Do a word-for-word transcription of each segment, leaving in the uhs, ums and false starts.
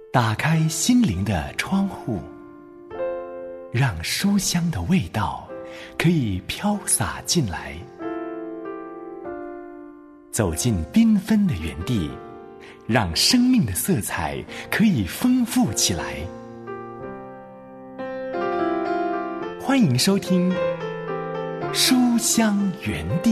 打开心灵的窗户，让书香的味道可以飘洒进来。走进缤纷的园地，让生命的色彩可以丰富起来。欢迎收听书香园地。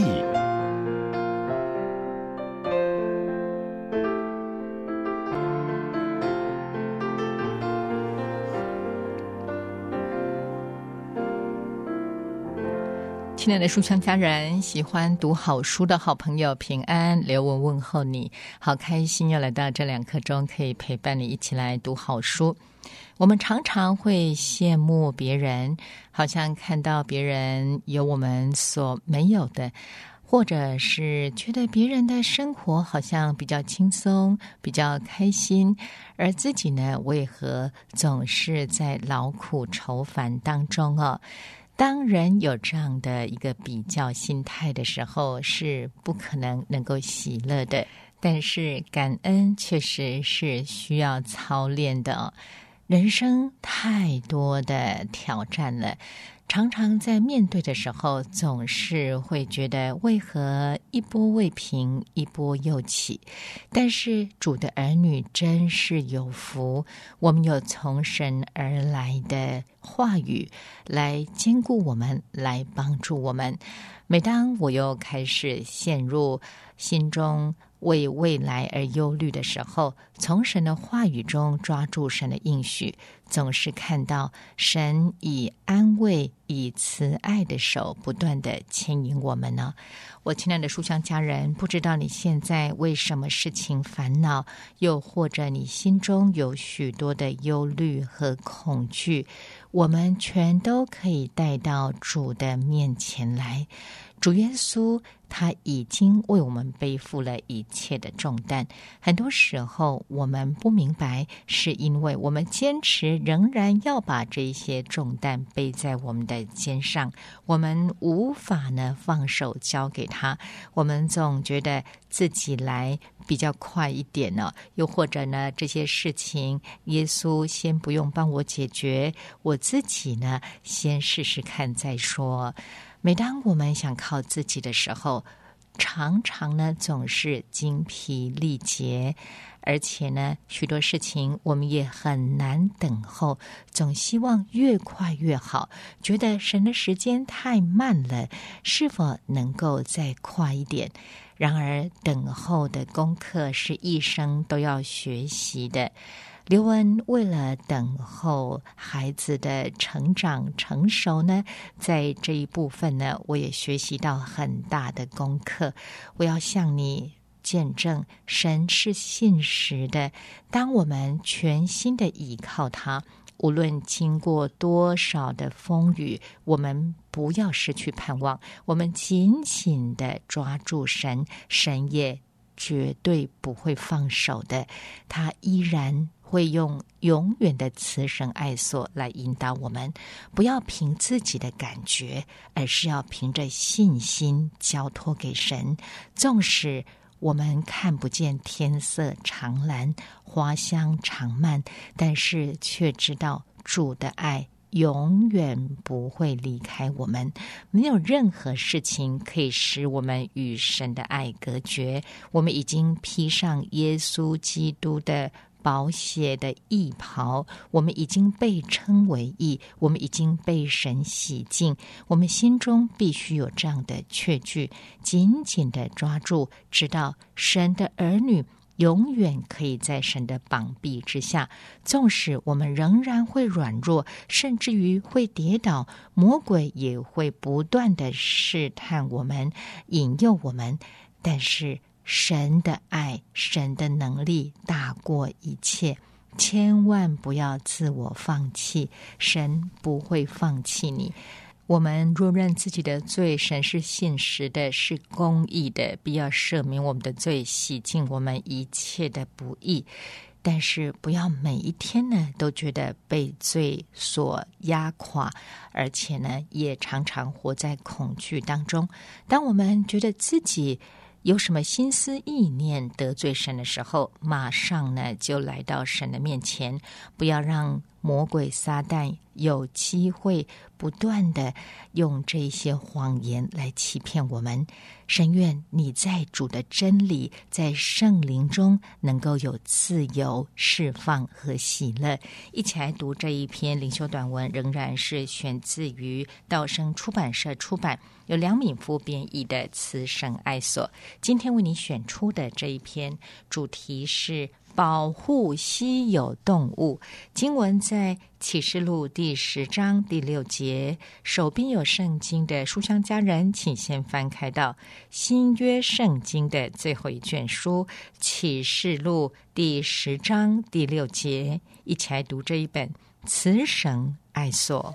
亲爱的书香家人，喜欢读好书的好朋友平安，刘文问候你，好开心又来到这两刻钟，可以陪伴你一起来读好书。我们常常会羡慕别人，好像看到别人有我们所没有的，或者是觉得别人的生活好像比较轻松，比较开心，而自己呢，为何总是在劳苦愁烦当中哦？当人有这样的一个比较心态的时候，是不可能能够喜乐的。但是感恩确实是需要操练的哦。人生太多的挑战了，常常在面对的时候，总是会觉得为何一波未平，一波又起。但是主的儿女真是有福，我们有从神而来的话语来坚固我们，来帮助我们。每当我又开始陷入心中为未来而忧虑的时候，从神的话语中抓住神的应许，总是看到神以安慰、以慈爱的手不断的牵引我们呢。我亲爱的书香家人，不知道你现在为什么事情烦恼，又或者你心中有许多的忧虑和恐惧，我们全都可以带到主的面前来。主耶稣他已经为我们背负了一切的重担，很多时候我们不明白，是因为我们坚持仍然要把这些重担背在我们的肩上，我们无法呢放手交给他，我们总觉得自己来比较快一点呢、哦，又或者呢这些事情耶稣先不用帮我解决，我自己呢先试试看再说。每当我们想靠自己的时候，常常呢总是精疲力竭，而且呢许多事情我们也很难等候，总希望越快越好，觉得神的时间太慢了，是否能够再快一点？然而等候的功课是一生都要学习的。刘文为了等候孩子的成长成熟呢，在这一部分呢，我也学习到很大的功课。我要向你见证，神是信实的。当我们全心的倚靠他，无论经过多少的风雨，我们不要失去盼望，我们紧紧的抓住神，神也绝对不会放手的，他依然会用永远的慈神爱所来引导我们。不要凭自己的感觉，而是要凭着信心交托给神。纵使我们看不见天色长蓝，花香长漫，但是却知道主的爱永远不会离开我们，没有任何事情可以使我们与神的爱隔绝。我们已经披上耶稣基督的宝血的义袍，我们已经被称为义，我们已经被神洗净，我们心中必须有这样的确据，紧紧的抓住，知道神的儿女永远可以在神的膀臂之下，纵使我们仍然会软弱，甚至于会跌倒，魔鬼也会不断的试探我们，引诱我们，但是神的爱，神的能力大过一切，千万不要自我放弃，神不会放弃你。我们若认自己的罪，神是信实的，是公义的，必要赦免我们的罪，洗净我们一切的不义。但是不要每一天呢都觉得被罪所压垮，而且呢也常常活在恐惧当中。当我们觉得自己有什么心思意念得罪神的时候，马上呢就来到神的面前，不要让魔鬼撒旦有机会不断的用这些谎言来欺骗我们。神愿你在主的真理，在圣灵中能够有自由、释放和喜乐。一起来读这一篇灵修短文，仍然是选自于道生出版社出版，由梁敏夫编译的《慈神爱所》。今天为你选出的这一篇主题是保护稀有动物，经文在启示录第十章第六节。手边有圣经的书香家人，请先翻开到新约圣经的最后一卷书启示录第十章第六节，一起来读这一本慈神爱所。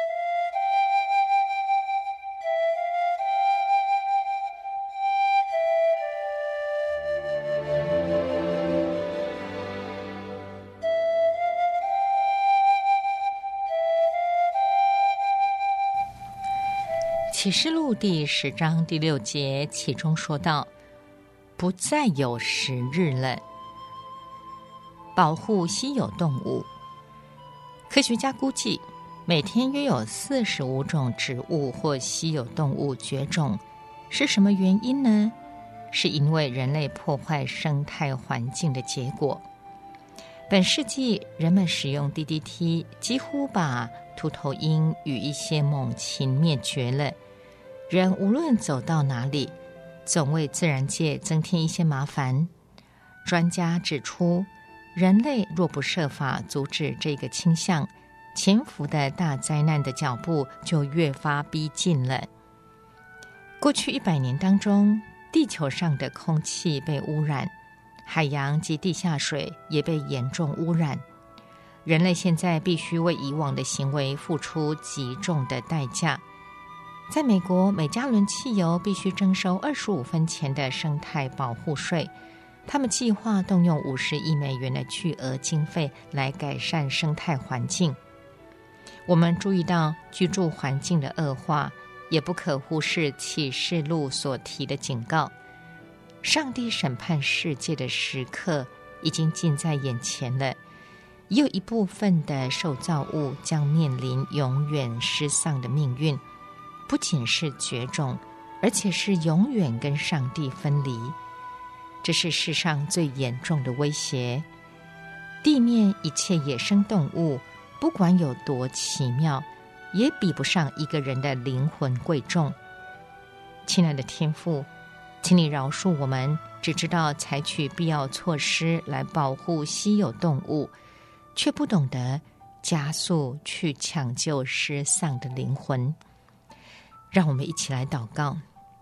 启示录第十章第六节，其中说到，不再有时日了。保护稀有动物，科学家估计，每天约有四十五种植物或稀有动物绝种。是什么原因呢？是因为人类破坏生态环境的结果。本世纪，人们使用 D D T， 几乎把秃头鹰与一些猛禽灭绝了。人无论走到哪里，总为自然界增添一些麻烦。专家指出，人类若不设法阻止这个倾向，潜伏的大灾难的脚步就越发逼近了。过去一百年当中，地球上的空气被污染，海洋及地下水也被严重污染。人类现在必须为以往的行为付出极重的代价。在美国，每加仑汽油必须征收二十五分钱的生态保护税。他们计划动用五十亿美元的巨额经费来改善生态环境。我们注意到居住环境的恶化，也不可忽视启示录所提的警告。上帝审判世界的时刻已经近在眼前了，也有一部分的受造物将面临永远失丧的命运。不仅是绝种，而且是永远跟上帝分离。这是世上最严重的威胁。地面一切野生动物，不管有多奇妙，也比不上一个人的灵魂贵重。亲爱的天父，请你饶恕我们，只知道采取必要措施来保护稀有动物，却不懂得加速去抢救失丧的灵魂。让我们一起来祷告。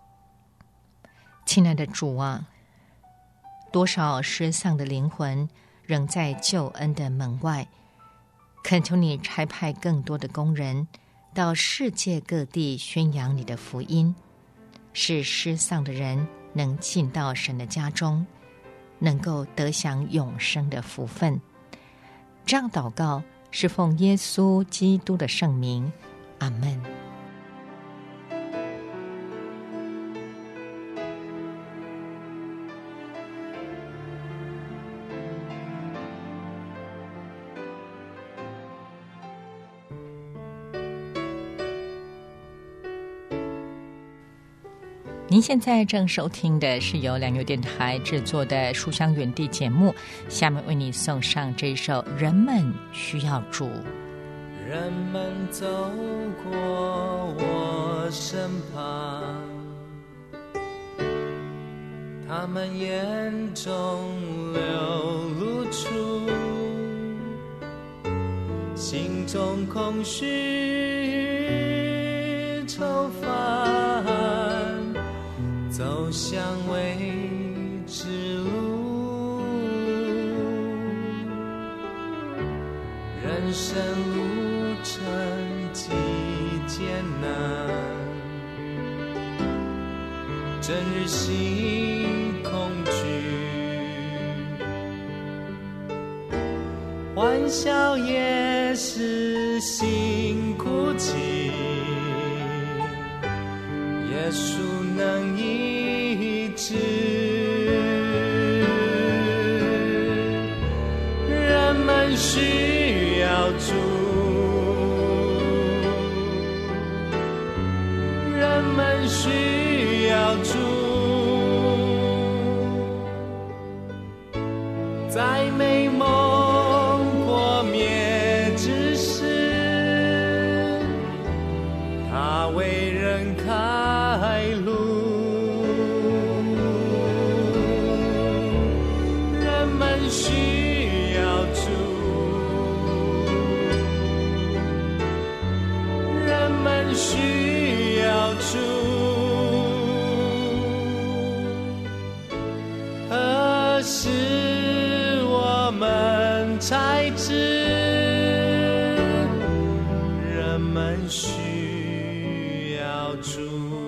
亲爱的主啊，多少失丧的灵魂仍在救恩的门外，恳求你差派更多的工人到世界各地宣扬你的福音，使失丧的人能进到神的家中，能够得享永生的福分。这样祷告是奉耶稣基督的圣名，阿们。您现在正收听的是由良友电台制作的书香园地节目，下面为你送上这一首《人们需要主》。 人们走过我身旁，他们眼中流露出心中空虚愁烦，走向未知路，人生路程极艰难，整日心恐惧，欢笑也是心哭泣，耶稣能医止，人们需要主，人们需要主，在美梦破灭之时，他为人开路，人们需要主，人们需要主，何时我们才知人们需要主？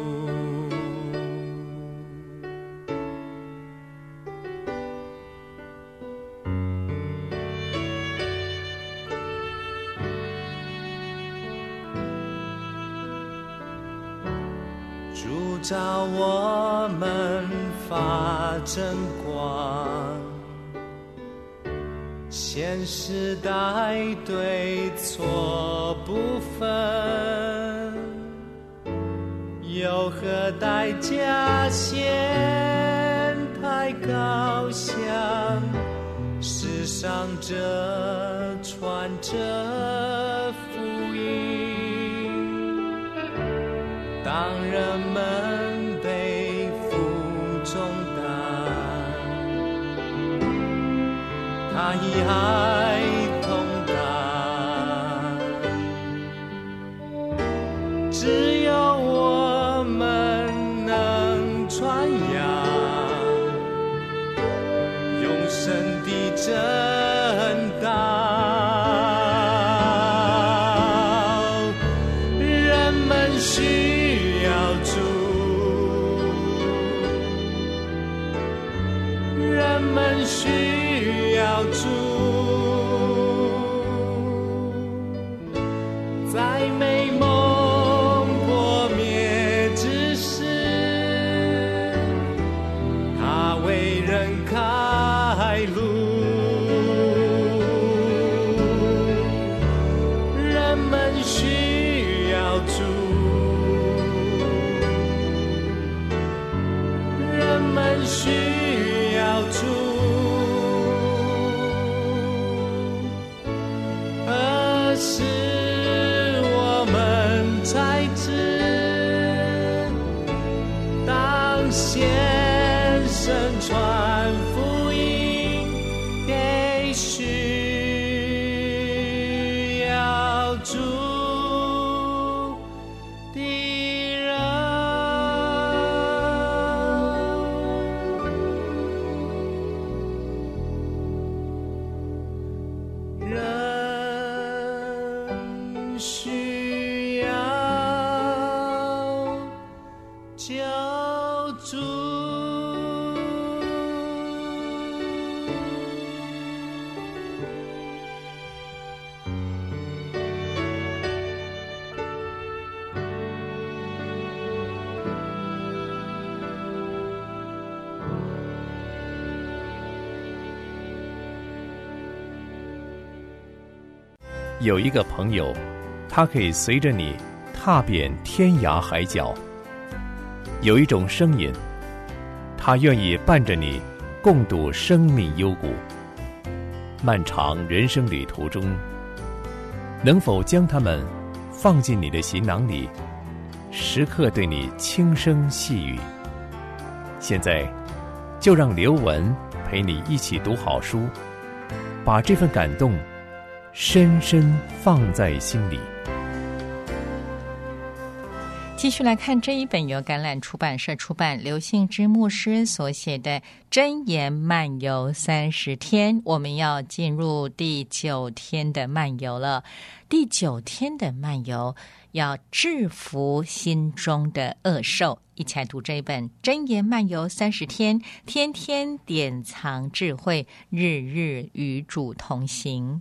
主照我们发真光，现时代对错不分，有何代价显太高香？世上这传着福音，当人们背负重担，他以爱同担，只有我们能传扬永生的真道。人们需要主，人们需要主，在美梦破灭之时，他为人开路，人们需要主，人们需要主，何时我们才知，当先生传福音给需要主的人。人需要救主。 有一个朋友，他可以随着你踏遍天涯海角；有一种声音，他愿意伴着你共度生命幽谷。漫长人生旅途中，能否将他们放进你的行囊里，时刻对你轻声细语？现在，就让刘文陪你一起读好书，把这份感动深深放在心里。 继续来看这一本由橄榄出版社出版，刘信之牧师所写的《箴言漫游三十天》，我们要进入第九天的漫游了。第九天的漫游要制服心中的恶兽，一起来读这一本《箴言漫游三十天》，天天典藏智慧，日日与主同行。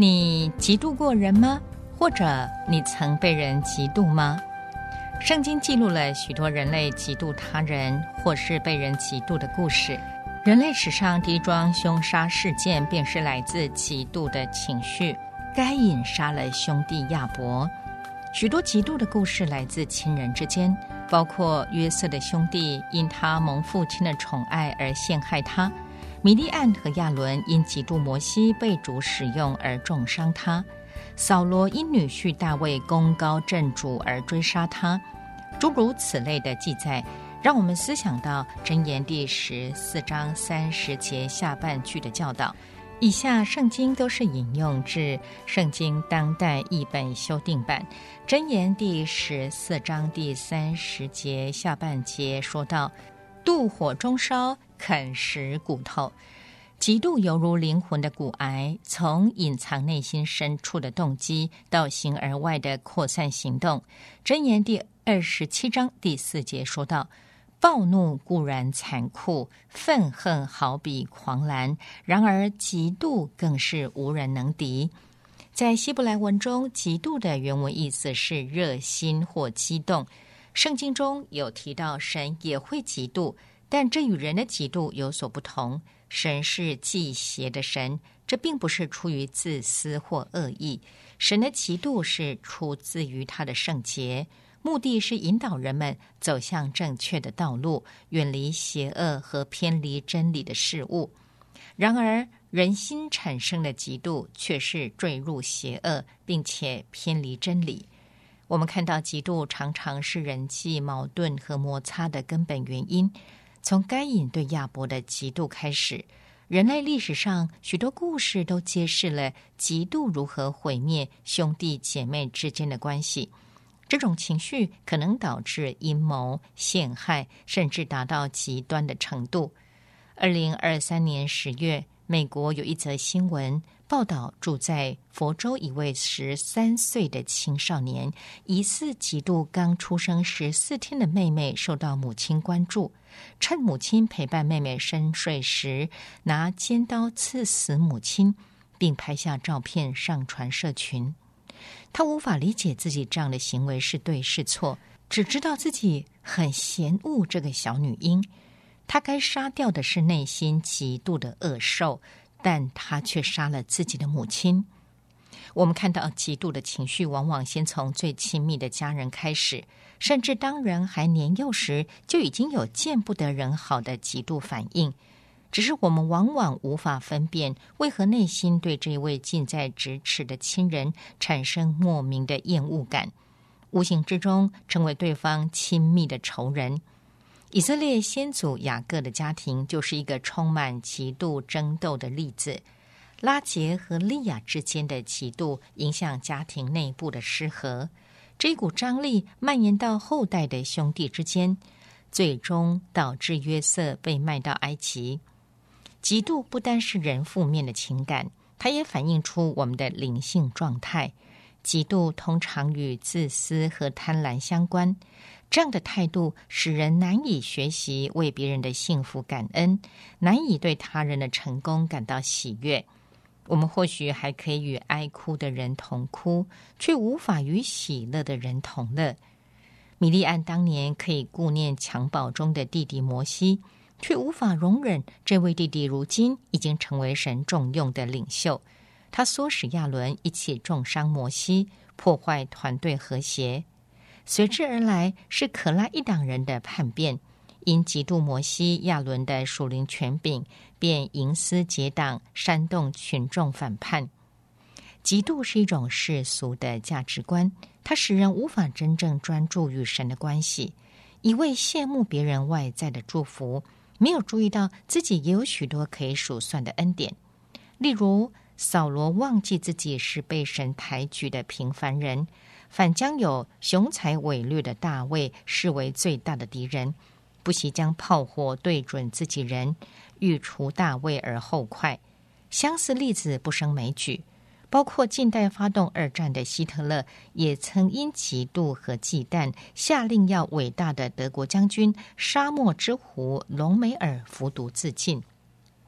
你嫉妒过人吗？或者你曾被人嫉妒吗？圣经记录了许多人类嫉妒他人或是被人嫉妒的故事。人类史上第一桩凶杀事件便是来自嫉妒的情绪。该隐杀了兄弟亚伯。许多嫉妒的故事来自亲人之间，包括约瑟的兄弟因他蒙父亲的宠爱而陷害他，米利暗和亚伦因嫉妒摩西被主使用而重伤他，扫罗因女婿大卫功高震主而追杀他。诸如此类的记载让我们思想到箴言第十四章三十节下半句的教导。以下圣经都是引用自圣经当代译本修订版。箴言第十四章第三十节下半节说到，妒火中烧，啃食骨头。嫉妒犹如灵魂的骨癌，从隐藏内心深处的动机到形而外的扩散行动。箴言第二十七章第四节说到，暴怒固然残酷，愤恨好比狂澜，然而嫉妒更是无人能敌。在希伯来文中，嫉妒的原文意思是热心或激动。圣经中有提到神也会嫉妒，但这与人的嫉妒有所不同。神是忌邪的神，这并不是出于自私或恶意。神的嫉妒是出自于他的圣洁，目的是引导人们走向正确的道路，远离邪恶和偏离真理的事物。然而人心产生的嫉妒却是坠入邪恶，并且偏离真理。我们看到嫉妒常常是人际矛盾和摩擦的根本原因。从该隐对亚伯的嫉妒开始，人类历史上许多故事都揭示了嫉妒如何毁灭兄弟姐妹之间的关系。这种情绪可能导致阴谋、陷害，甚至达到极端的程度。二零二三年十月，美国有一则新闻报道，住在佛州一位十三岁的青少年疑似嫉妒刚出生十四天的妹妹受到母亲关注，趁母亲陪伴妹妹深睡时，拿尖刀刺死母亲，并拍下照片上传社群。他无法理解自己这样的行为是对是错，只知道自己很嫌恶这个小女婴。他该杀掉的是内心极度的恶兽，但他却杀了自己的母亲。我们看到嫉妒的情绪往往先从最亲密的家人开始，甚至当人还年幼时，就已经有见不得人好的嫉妒反应。只是我们往往无法分辨，为何内心对这位近在咫尺的亲人产生莫名的厌恶感，无形之中成为对方亲密的仇人。以色列先祖雅各的家庭就是一个充满嫉妒争斗的例子。拉结和利亚之间的嫉妒影响家庭内部的失和，这一股张力蔓延到后代的兄弟之间，最终导致约瑟被卖到埃及。嫉妒不单是人负面的情感，它也反映出我们的灵性状态。嫉妒通常与自私和贪婪相关，这样的态度使人难以学习为别人的幸福感恩，难以对他人的成功感到喜悦。我们或许还可以与哀哭的人同哭，却无法与喜乐的人同乐。米利暗当年可以顾念襁褓中的弟弟摩西，却无法容忍这位弟弟如今已经成为神重用的领袖。他唆使亚伦一起重伤摩西，破坏团队和谐。随之而来是可拉一党人的叛变，因嫉妒摩西、亚伦的属灵权柄，便营私结党，煽动群众反叛。嫉妒是一种世俗的价值观，它使人无法真正专注与神的关系，一味羡慕别人外在的祝福，没有注意到自己也有许多可以数算的恩典。例如扫罗忘记自己是被神抬举的平凡人，反将有雄才伟略的大卫视为最大的敌人，不惜将炮火对准自己人，欲除大卫而后快。相似例子不胜枚举，包括近代发动二战的希特勒，也曾因嫉妒和忌惮，下令要伟大的德国将军沙漠之狐隆美尔服毒自尽。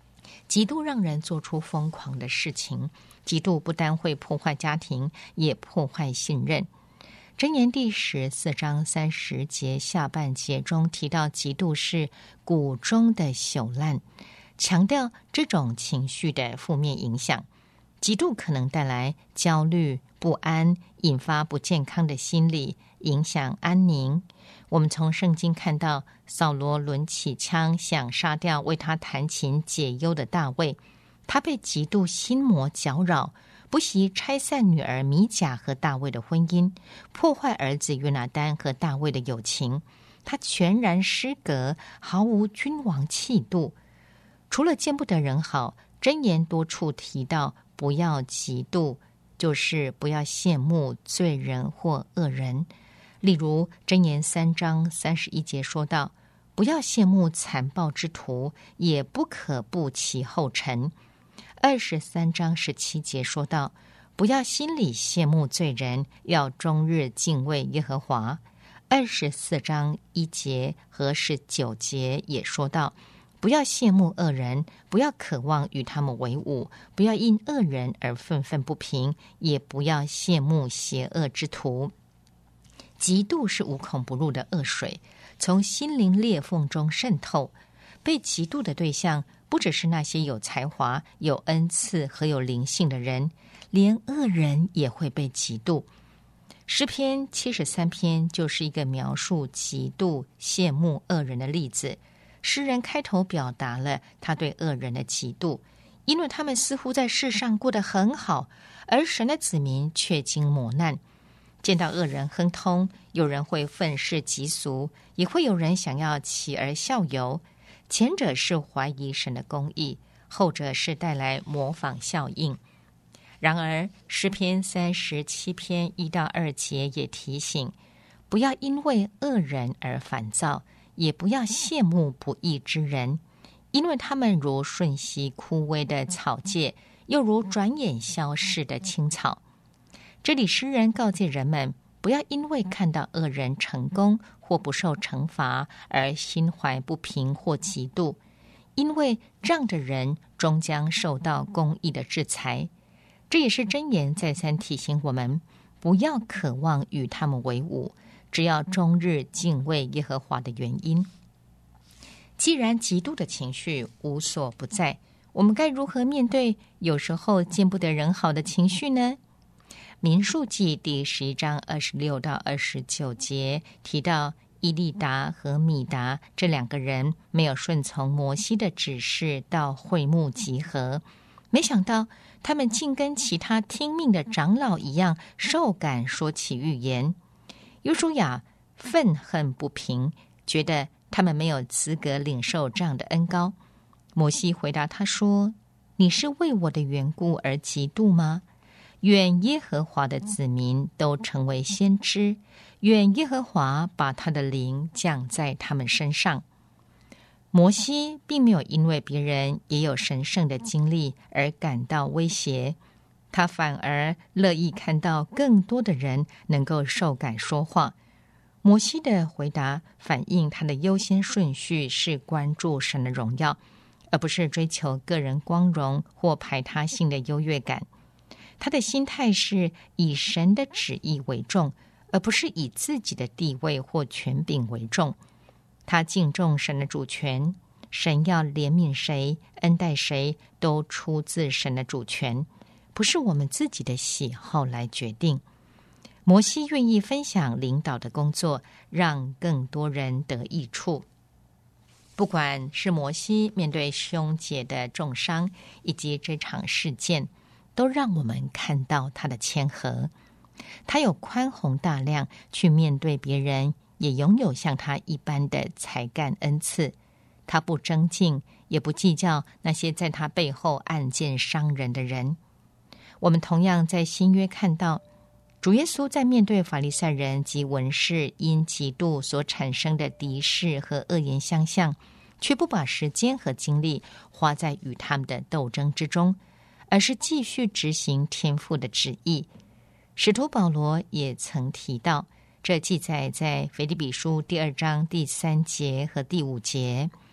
嫉妒让人做出疯狂的事情，嫉妒不单会破坏家庭，也破坏信任。箴言第十四章三十节下半节中提到，嫉妒是骨中的朽烂，强调这种情绪的负面影响。嫉妒可能带来焦虑、不安，引发不健康的心理，影响安宁。我们从圣经看到，扫罗抡起枪想杀掉为他弹琴解忧的大卫，他被嫉妒心魔搅扰，不惜拆散女儿米甲和大卫的婚姻，破坏儿子约拿单和大卫的友情。他全然失格，毫无君王气度。除了见不得人好，箴言多处提到不要嫉妒，就是不要羡慕罪人或恶人。例如箴言三章三十一节说道，不要羡慕残暴之徒，也不可步其后尘。二十三章十七节说道，不要心里羡慕罪人，要终日敬畏耶和华。二十四章一节和十九节也说到，不要羡慕恶人，不要渴望与他们为伍，不要因恶人而愤愤不平，也不要羡慕邪恶之徒。嫉妒是无孔不入的恶水，从心灵裂缝中渗透。被嫉妒的对象不只是那些有才华、有恩赐和有灵性的人，连恶人也会被嫉妒。诗篇七十三篇就是一个描述嫉妒、羡慕恶人的例子。诗人开头表达了他对恶人的嫉妒，因为他们似乎在世上过得很好，而神的子民却经磨难。见到恶人亨通，有人会愤世嫉俗，也会有人想要起而效尤。前者是怀疑神的公义，后者是带来模仿效应。然而诗篇三十七篇一到二节也提醒，不要因为恶人而烦躁，也不要羡慕不义之人，因为他们如瞬息枯萎的草芥，又如转眼消逝的青草。这里诗人告诫人们，不要因为看到恶人成功或不受惩罚而心怀不平或嫉妒，因为这样的人终将受到公义的制裁。这也是箴言再三提醒我们，不要渴望与他们为伍，只要终日敬畏耶和华的原因。既然嫉妒的情绪无所不在，我们该如何面对有时候见不得人好的情绪呢？民数记第十一章二十六到二十九节提到，伊利达和米达这两个人没有顺从摩西的指示到会幕集合，没想到他们竟跟其他听命的长老一样受感说起预言。约书亚愤恨不平，觉得他们没有资格领受这样的恩膏。摩西回答他说，你是为我的缘故而嫉妒吗？愿耶和华的子民都成为先知，愿耶和华把他的灵降在他们身上。摩西并没有因为别人也有神圣的经历而感到威胁，他反而乐意看到更多的人能够受感说话。摩西的回答反映他的优先顺序是关注神的荣耀，而不是追求个人光荣或排他性的优越感。他的心态是以神的旨意为重，而不是以自己的地位或权柄为重。他敬重神的主权，神要怜悯谁、恩待谁，都出自神的主权，不是我们自己的喜好来决定。摩西愿意分享领导的工作，让更多人得益处。不管是摩西面对兄姐的重伤，以及这场事件，都让我们看到他的谦和。他有宽宏大量去面对别人，也拥有像他一般的才干恩赐。他不争竞，也不计较那些在他背后暗箭伤人的人。我们同样在新约看到，主耶稣在面对法利赛人及文士因嫉妒所产生的敌视和恶言相向，却不把时间和精力花在与他们的斗争之中，而是继续执行天父的旨意。使徒保罗也曾提到，这记载在腓立比书第二章第三节和第五节。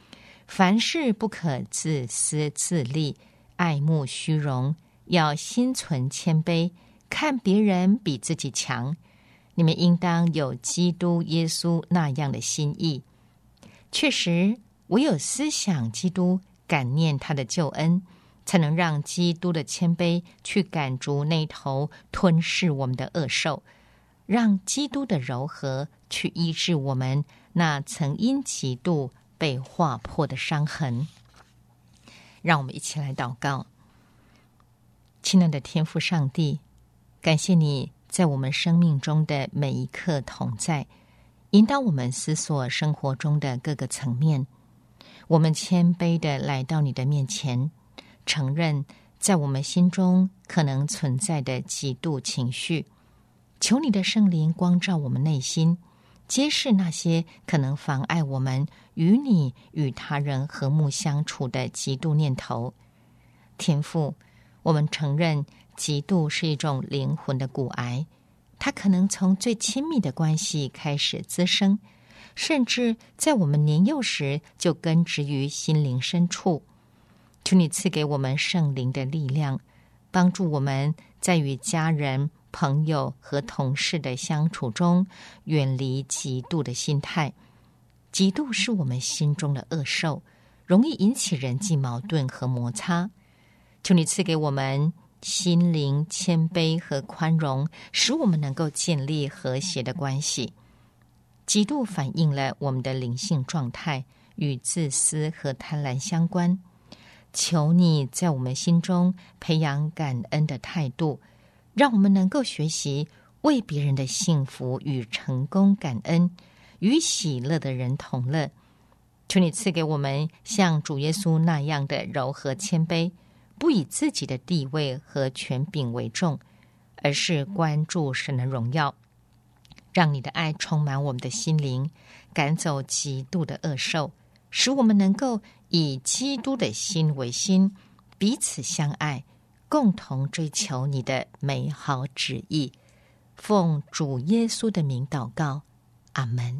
凡事不可自私自利，爱慕虚荣，要心存谦卑，看别人比自己强。你们应当有基督耶稣那样的心意。确实，唯有思想基督，感念他的救恩，才能让基督的谦卑去赶逐那头吞噬我们的恶兽，让基督的柔和去医治我们那曾因嫉妒被划破的伤痕。让我们一起来祷告。亲爱的天父上帝，感谢你在我们生命中的每一刻同在，引导我们思索生活中的各个层面。我们谦卑地来到你的面前，承认在我们心中可能存在的嫉妒情绪，求你的圣灵光照我们内心，揭示那些可能妨碍我们与你与他人和睦相处的嫉妒念头。天父，我们承认嫉妒是一种灵魂的骨癌，它可能从最亲密的关系开始滋生，甚至在我们年幼时就根植于心灵深处。求你赐给我们圣灵的力量，帮助我们在与家人、朋友和同事的相处中远离嫉妒的心态。嫉妒是我们心中的恶兽，容易引起人际矛盾和摩擦。求你赐给我们心灵谦卑和宽容，使我们能够建立和谐的关系。嫉妒反映了我们的灵性状态，与自私和贪婪相关。求你在我们心中培养感恩的态度，让我们能够学习为别人的幸福与成功感恩，与喜乐的人同乐。求你赐给我们像主耶稣那样的柔和谦卑，不以自己的地位和权柄为重，而是关注神的荣耀。让你的爱充满我们的心灵，赶走嫉妒的恶兽，使我们能够以基督的心为心，彼此相爱，共同追求你的美好旨意。奉主耶稣的名祷告，阿们。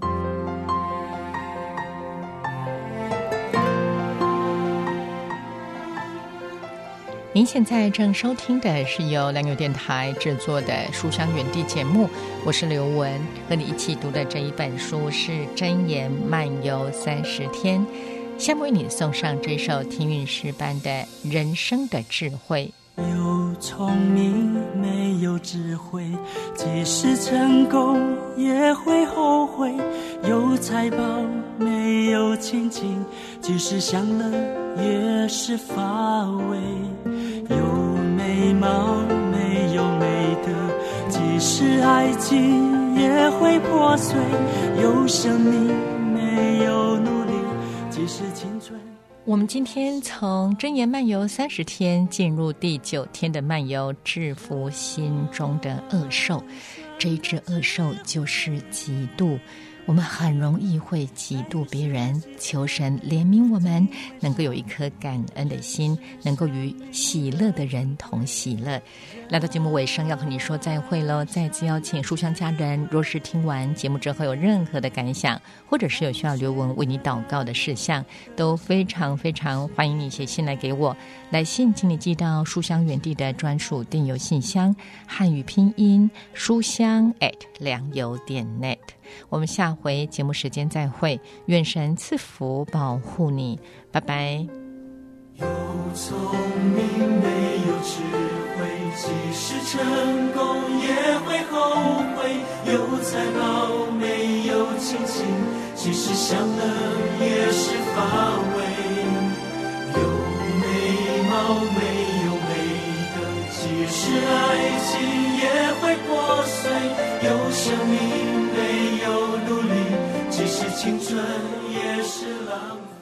您现在正收听的是由良友电台制作的书香园地节目，我是刘文，和你一起读的这一本书是《箴言漫游三十天》，下面为你送上这首天韵诗班的人生的智慧。 有聪明没有智慧，即使成功也会后悔；有财宝没有亲情，即使享乐也是乏味；有美貌没有美德，即使爱情也会破碎；有生命没有努力，即使青春。 我们今天从箴言漫游三十天进入第九天的漫游，制服心中的恶兽。这一只恶兽就是嫉妒。我们很容易会嫉妒别人，求神怜悯我们，能够有一颗感恩的心，能够与喜乐的人同喜乐。来到节目尾声，要和你说再会咯。再次邀请书香家人，若是听完节目之后有任何的感想，或者是有需要刘文为你祷告的事项，都非常非常欢迎你写信来给我。来信请你寄到书香园地的专属电邮信箱，汉语拼音书香 at 良友点 net。我们下回节目时间再会，愿神赐福保护你，拜拜。 有聪明没有智慧，即使成功也会后悔；有财宝没有亲情，即使享乐也是乏味；有美貌没有美德，即使爱情也会破碎；有生命没有努力，即使青春也是浪费。